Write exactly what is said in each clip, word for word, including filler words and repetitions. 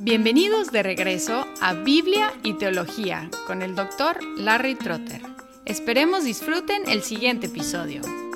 Bienvenidos de regreso a Biblia y Teología con el doctor Larry Trotter. Esperemos disfruten el siguiente episodio.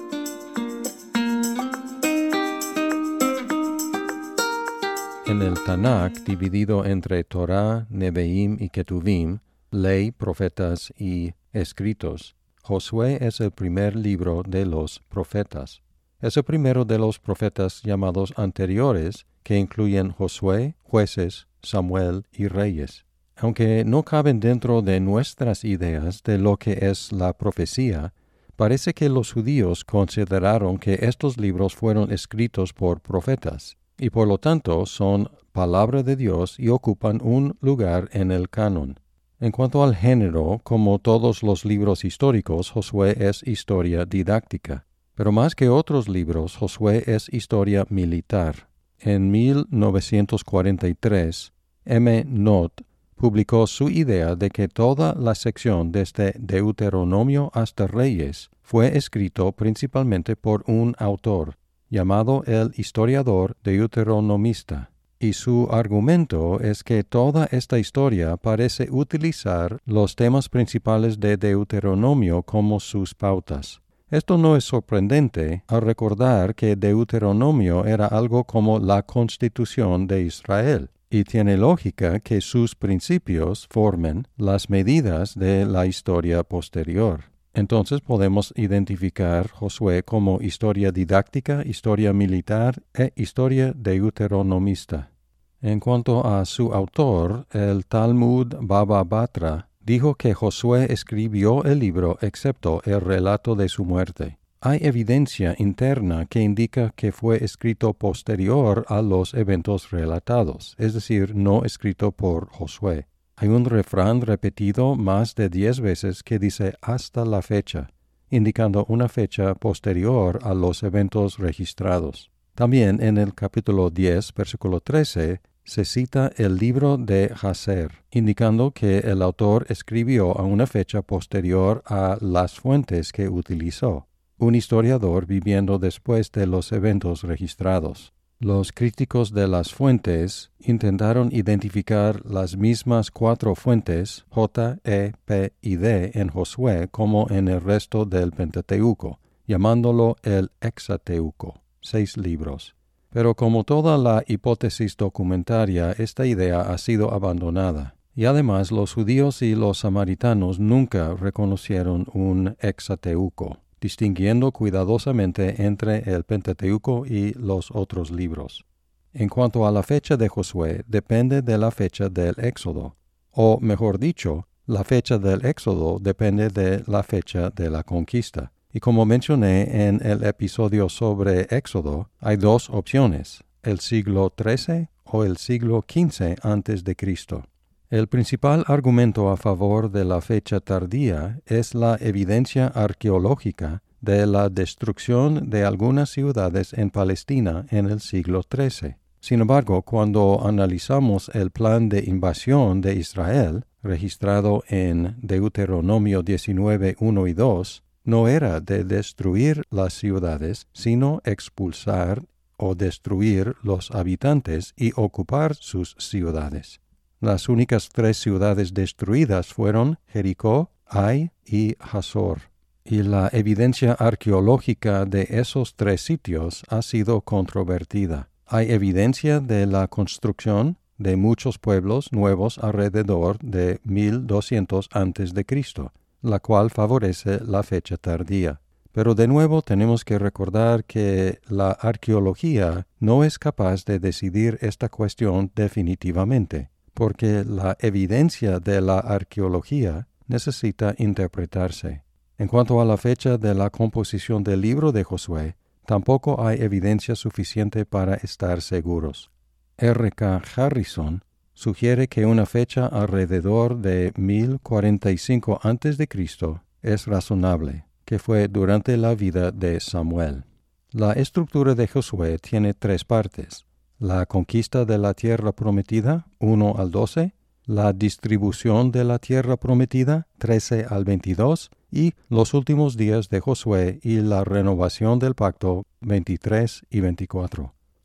En el Tanakh, dividido entre Torah, Nevi'im y Ketuvim, ley, profetas y escritos, Josué es el primer libro de los profetas. Es el primero de los profetas llamados anteriores, que incluyen Josué, Jueces, Samuel y Reyes. Aunque no caben dentro de nuestras ideas de lo que es la profecía, parece que los judíos consideraron que estos libros fueron escritos por profetas, y por lo tanto son palabra de Dios y ocupan un lugar en el canon. En cuanto al género, como todos los libros históricos, Josué es historia didáctica. Pero más que otros libros, Josué es historia militar. En mil novecientos cuarenta y tres, M. Nott publicó su idea de que toda la sección desde Deuteronomio hasta Reyes fue escrito principalmente por un autor, llamado el historiador deuteronomista. Y su argumento es que toda esta historia parece utilizar los temas principales de Deuteronomio como sus pautas. Esto no es sorprendente al recordar que Deuteronomio era algo como la Constitución de Israel, y tiene lógica que sus principios formen las medidas de la historia posterior. Entonces podemos identificar Josué como historia didáctica, historia militar e historia deuteronomista. En cuanto a su autor, el Talmud Baba Batra dijo que Josué escribió el libro excepto el relato de su muerte. Hay evidencia interna que indica que fue escrito posterior a los eventos relatados, es decir, no escrito por Josué. Hay un refrán repetido más de diez veces que dice hasta la fecha, indicando una fecha posterior a los eventos registrados. También en el capítulo diez, versículo trece, se cita el libro de Jaser, indicando que el autor escribió a una fecha posterior a las fuentes que utilizó, un historiador viviendo después de los eventos registrados. Los críticos de las fuentes intentaron identificar las mismas cuatro fuentes, J, E, P y D, en Josué como en el resto del Pentateuco, llamándolo el Hexateuco, seis libros. Pero como toda la hipótesis documentaria, esta idea ha sido abandonada. Y además los judíos y los samaritanos nunca reconocieron un Hexateuco, distinguiendo cuidadosamente entre el Pentateuco y los otros libros. En cuanto a la fecha de Josué, depende de la fecha del Éxodo, o mejor dicho, la fecha del Éxodo depende de la fecha de la conquista. Y como mencioné en el episodio sobre Éxodo, hay dos opciones, el siglo trece o el siglo quince antes de Cristo. El principal argumento a favor de la fecha tardía es la evidencia arqueológica de la destrucción de algunas ciudades en Palestina en el siglo trece. Sin embargo, cuando analizamos el plan de invasión de Israel, registrado en Deuteronomio diecinueve, uno y dos, no era de destruir las ciudades, sino expulsar o destruir los habitantes y ocupar sus ciudades. Las únicas tres ciudades destruidas fueron Jericó, Ai y Hazor. Y la evidencia arqueológica de esos tres sitios ha sido controvertida. Hay evidencia de la construcción de muchos pueblos nuevos alrededor de mil doscientos antes de Cristo, la cual favorece la fecha tardía. Pero de nuevo tenemos que recordar que la arqueología no es capaz de decidir esta cuestión definitivamente, porque la evidencia de la arqueología necesita interpretarse. En cuanto a la fecha de la composición del libro de Josué, tampoco hay evidencia suficiente para estar seguros. R K Harrison sugiere que una fecha alrededor de mil cuarenta y cinco antes de Cristo es razonable, que fue durante la vida de Samuel. La estructura de Josué tiene tres partes: la conquista de la tierra prometida, uno al doce, la distribución de la tierra prometida, trece al veintidós, y los últimos días de Josué y la renovación del pacto, veintitrés y veinticuatro.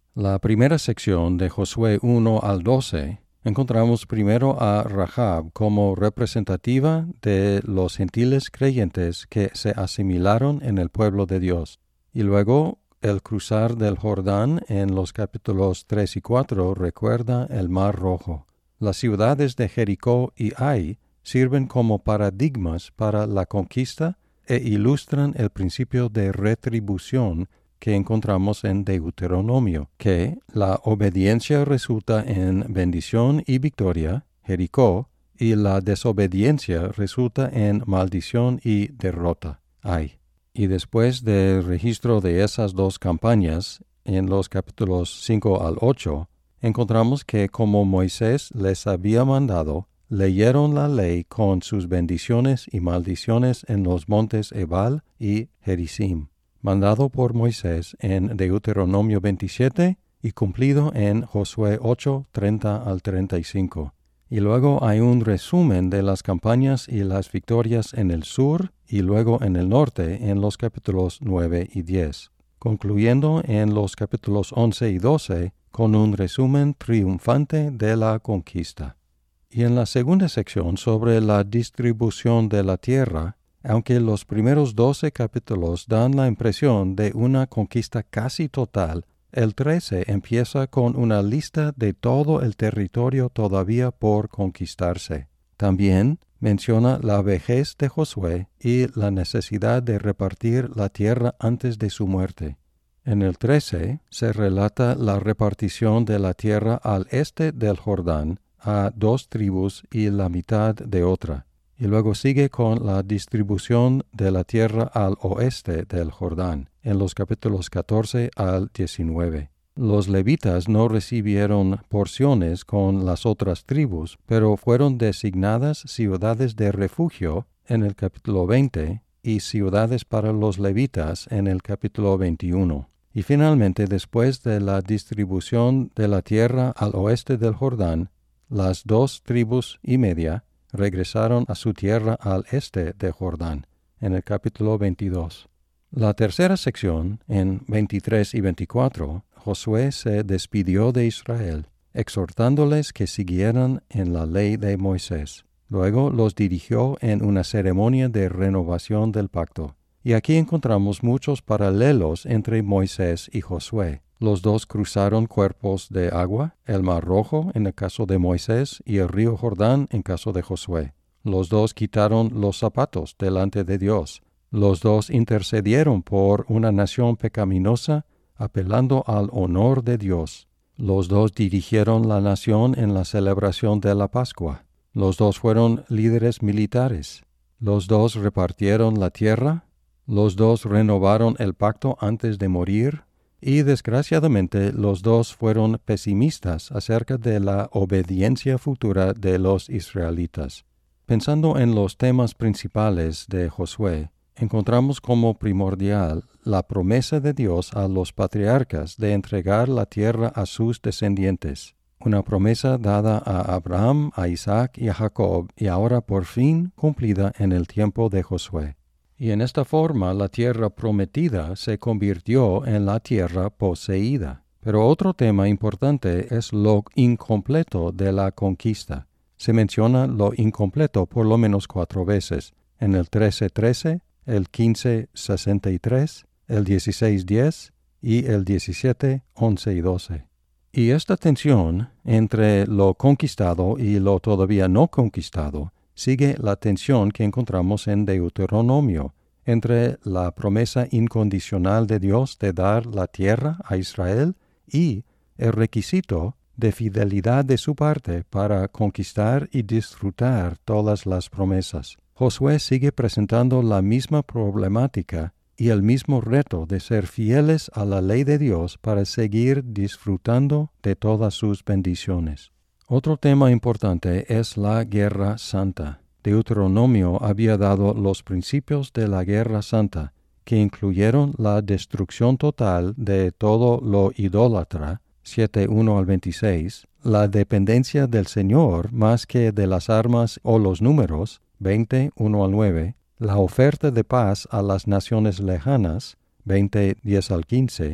La primera sección de Josué uno al doce encontramos primero a Rahab como representativa de los gentiles creyentes que se asimilaron en el pueblo de Dios, y luego el cruzar del Jordán en los capítulos tres y cuatro recuerda el Mar Rojo. Las ciudades de Jericó y Ai sirven como paradigmas para la conquista e ilustran el principio de retribución que encontramos en Deuteronomio, que la obediencia resulta en bendición y victoria, Jericó, y la desobediencia resulta en maldición y derrota, Ai. Y después del registro de esas dos campañas, en los capítulos cinco al ocho, encontramos que como Moisés les había mandado, leyeron la ley con sus bendiciones y maldiciones en los montes Ebal y Gerizim, mandado por Moisés en Deuteronomio veintisiete y cumplido en Josué ocho, treinta al treinta y cinco. Y luego hay un resumen de las campañas y las victorias en el sur y luego en el norte en los capítulos nueve y diez, concluyendo en los capítulos once y doce con un resumen triunfante de la conquista. Y en la segunda sección sobre la distribución de la tierra, aunque los primeros doce capítulos dan la impresión de una conquista casi total, el trece empieza con una lista de todo el territorio todavía por conquistarse. También menciona la vejez de Josué y la necesidad de repartir la tierra antes de su muerte. En el trece se relata la repartición de la tierra al este del Jordán a dos tribus y la mitad de otra. Y luego sigue con la distribución de la tierra al oeste del Jordán, en los capítulos catorce al diecinueve. Los levitas no recibieron porciones con las otras tribus, pero fueron designadas ciudades de refugio en el capítulo veinte y ciudades para los levitas en el capítulo veintiuno. Y finalmente, después de la distribución de la tierra al oeste del Jordán, las dos tribus y media regresaron a su tierra al este de Jordán, en el capítulo veintidós. La tercera sección, en veintitrés y veinticuatro, Josué se despidió de Israel, exhortándoles que siguieran en la ley de Moisés. Luego los dirigió en una ceremonia de renovación del pacto. Y aquí encontramos muchos paralelos entre Moisés y Josué. Los dos cruzaron cuerpos de agua, el Mar Rojo en el caso de Moisés y el río Jordán en caso de Josué. Los dos quitaron los zapatos delante de Dios. Los dos intercedieron por una nación pecaminosa, apelando al honor de Dios. Los dos dirigieron la nación en la celebración de la Pascua. Los dos fueron líderes militares. Los dos repartieron la tierra. Los dos renovaron el pacto antes de morir. Y desgraciadamente los dos fueron pesimistas acerca de la obediencia futura de los israelitas. Pensando en los temas principales de Josué, encontramos como primordial la promesa de Dios a los patriarcas de entregar la tierra a sus descendientes, una promesa dada a Abraham, a Isaac y a Jacob, y ahora por fin cumplida en el tiempo de Josué. Y en esta forma la tierra prometida se convirtió en la tierra poseída. Pero otro tema importante es lo incompleto de la conquista. Se menciona lo incompleto por lo menos cuatro veces, en el trece trece, el quince sesenta y tres, el dieciséis diez y el diecisiete once y doce. Y esta tensión entre lo conquistado y lo todavía no conquistado sigue la tensión que encontramos en Deuteronomio entre la promesa incondicional de Dios de dar la tierra a Israel y el requisito de fidelidad de su parte para conquistar y disfrutar todas las promesas. Josué sigue presentando la misma problemática y el mismo reto de ser fieles a la ley de Dios para seguir disfrutando de todas sus bendiciones. Otro tema importante es la guerra santa. Deuteronomio había dado los principios de la guerra santa, que incluyeron la destrucción total de todo lo idólatra, siete uno al veintiséis, la dependencia del Señor más que de las armas o los números, veinte uno al nueve, la oferta de paz a las naciones lejanas, veinte diez al quince,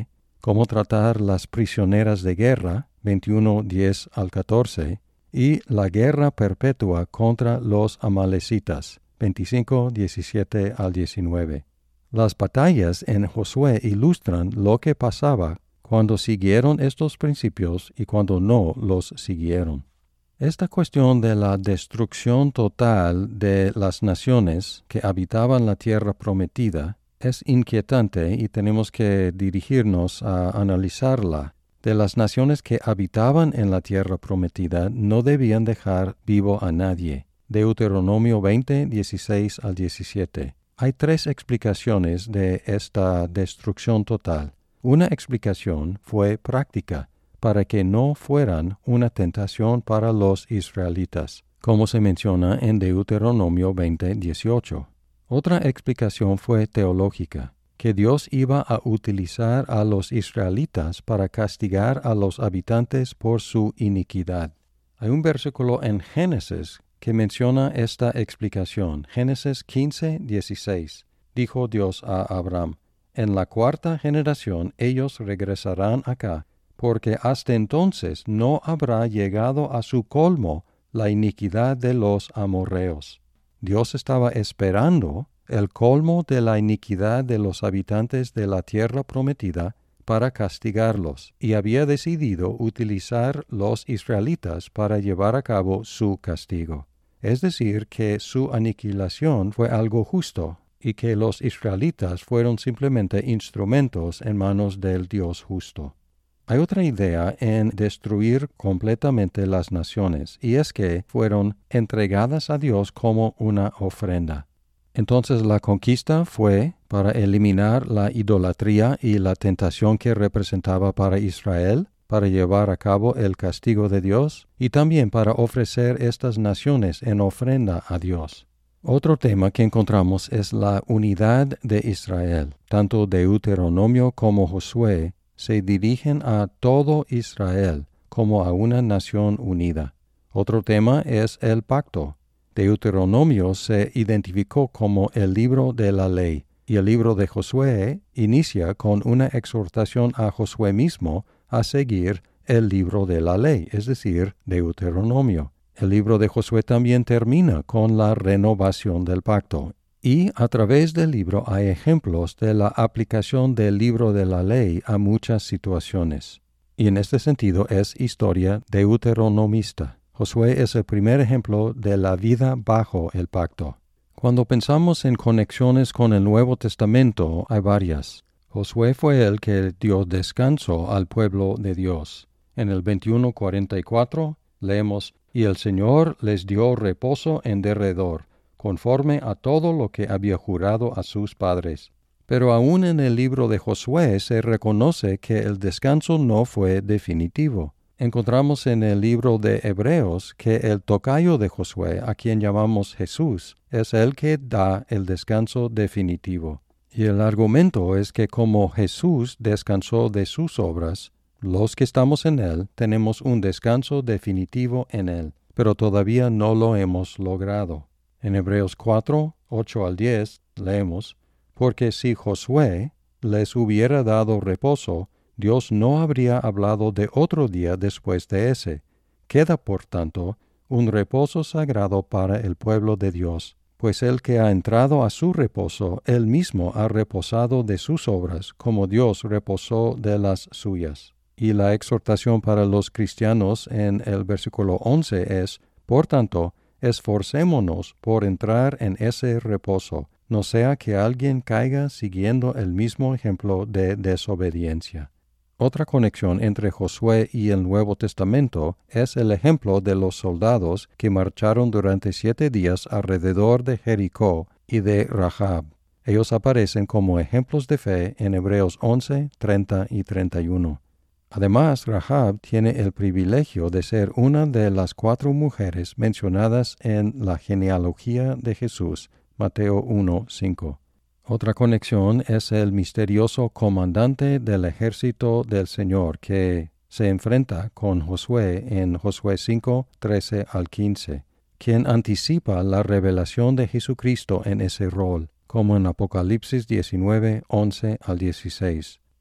cómo tratar las prisioneras de guerra, veintiuno, diez al catorce, y la guerra perpetua contra los amalecitas, veinticinco, diecisiete al diecinueve. Las batallas en Josué ilustran lo que pasaba cuando siguieron estos principios y cuando no los siguieron. Esta cuestión de la destrucción total de las naciones que habitaban la tierra prometida es inquietante y tenemos que dirigirnos a analizarla. De las naciones que habitaban en la tierra prometida no debían dejar vivo a nadie. Deuteronomio veinte, dieciséis al diecisiete. Hay tres explicaciones de esta destrucción total. Una explicación fue práctica, para que no fueran una tentación para los israelitas, como se menciona en Deuteronomio veinte, dieciocho. Otra explicación fue teológica, que Dios iba a utilizar a los israelitas para castigar a los habitantes por su iniquidad. Hay un versículo en Génesis que menciona esta explicación. Génesis quince, dieciséis. Dijo Dios a Abraham: en la cuarta generación ellos regresarán acá, porque hasta entonces no habrá llegado a su colmo la iniquidad de los amorreos. Dios estaba esperando el colmo de la iniquidad de los habitantes de la tierra prometida para castigarlos, y había decidido utilizar los israelitas para llevar a cabo su castigo. Es decir, que su aniquilación fue algo justo, y que los israelitas fueron simplemente instrumentos en manos del Dios justo. Hay otra idea en destruir completamente las naciones, y es que fueron entregadas a Dios como una ofrenda. Entonces la conquista fue para eliminar la idolatría y la tentación que representaba para Israel, para llevar a cabo el castigo de Dios, y también para ofrecer estas naciones en ofrenda a Dios. Otro tema que encontramos es la unidad de Israel. Tanto Deuteronomio como Josué se dirigen a todo Israel como a una nación unida. Otro tema es el pacto. Deuteronomio se identificó como el libro de la ley, y el libro de Josué inicia con una exhortación a Josué mismo a seguir el libro de la ley, es decir, Deuteronomio. El libro de Josué también termina con la renovación del pacto. Y a través del libro hay ejemplos de la aplicación del libro de la ley a muchas situaciones. Y en este sentido es historia deuteronomista. Josué es el primer ejemplo de la vida bajo el pacto. Cuando pensamos en conexiones con el Nuevo Testamento, hay varias. Josué fue el que dio descanso al pueblo de Dios. En el veintiuno cuarenta y cuatro leemos: «Y el Señor les dio reposo en derredor, conforme a todo lo que había jurado a sus padres». Pero aún en el libro de Josué se reconoce que el descanso no fue definitivo. Encontramos en el libro de Hebreos que el tocayo de Josué, a quien llamamos Jesús, es el que da el descanso definitivo. Y el argumento es que como Jesús descansó de sus obras, los que estamos en Él tenemos un descanso definitivo en Él, pero todavía no lo hemos logrado. En Hebreos cuatro, ocho al diez leemos: «Porque si Josué les hubiera dado reposo, Dios no habría hablado de otro día después de ese. Queda, por tanto, un reposo sagrado para el pueblo de Dios, pues el que ha entrado a su reposo, él mismo ha reposado de sus obras, como Dios reposó de las suyas». Y la exhortación para los cristianos en el versículo once es: «Por tanto, esforcémonos por entrar en ese reposo, no sea que alguien caiga siguiendo el mismo ejemplo de desobediencia». Otra conexión entre Josué y el Nuevo Testamento es el ejemplo de los soldados que marcharon durante siete días alrededor de Jericó y de Rahab. Ellos aparecen como ejemplos de fe en Hebreos once, treinta y treinta y uno. Además, Rahab tiene el privilegio de ser una de las cuatro mujeres mencionadas en la genealogía de Jesús, Mateo uno, cinco. Otra conexión es el misterioso comandante del ejército del Señor que se enfrenta con Josué en Josué cinco, trece al quince, quien anticipa la revelación de Jesucristo en ese rol, como en Apocalipsis diecinueve, once al dieciséis.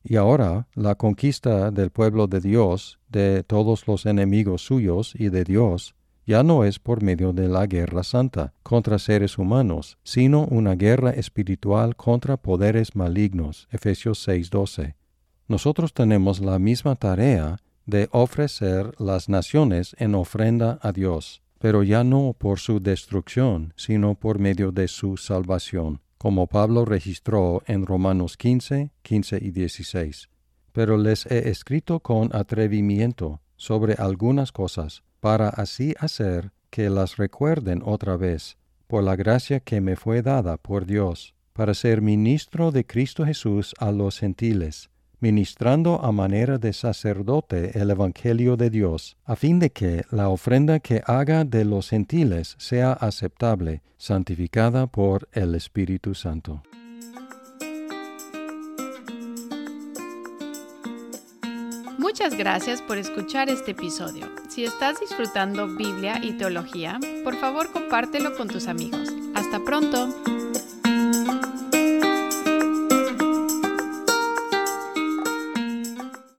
Y ahora la conquista del pueblo de Dios, de todos los enemigos suyos y de Dios, ya no es por medio de la guerra santa contra seres humanos, sino una guerra espiritual contra poderes malignos. Efesios seis doce. Nosotros tenemos la misma tarea de ofrecer las naciones en ofrenda a Dios, pero ya no por su destrucción, sino por medio de su salvación, como Pablo registró en Romanos quince, quince y dieciséis. Pero les he escrito con atrevimiento sobre algunas cosas, para así hacer que las recuerden otra vez, por la gracia que me fue dada por Dios, para ser ministro de Cristo Jesús a los gentiles, ministrando a manera de sacerdote el Evangelio de Dios, a fin de que la ofrenda que haga de los gentiles sea aceptable, santificada por el Espíritu Santo. Muchas gracias por escuchar este episodio. Si estás disfrutando Biblia y teología, por favor compártelo con tus amigos. ¡Hasta pronto!